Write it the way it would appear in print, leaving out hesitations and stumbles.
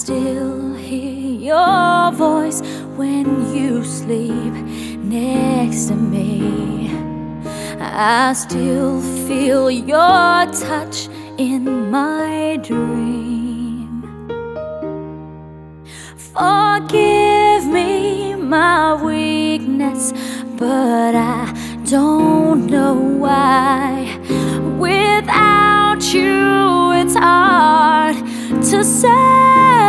still hear your voice when you sleep next to me. I still feel your touch in my dream. Forgive me my weakness, but I don't know why. Without you, it's hard to say.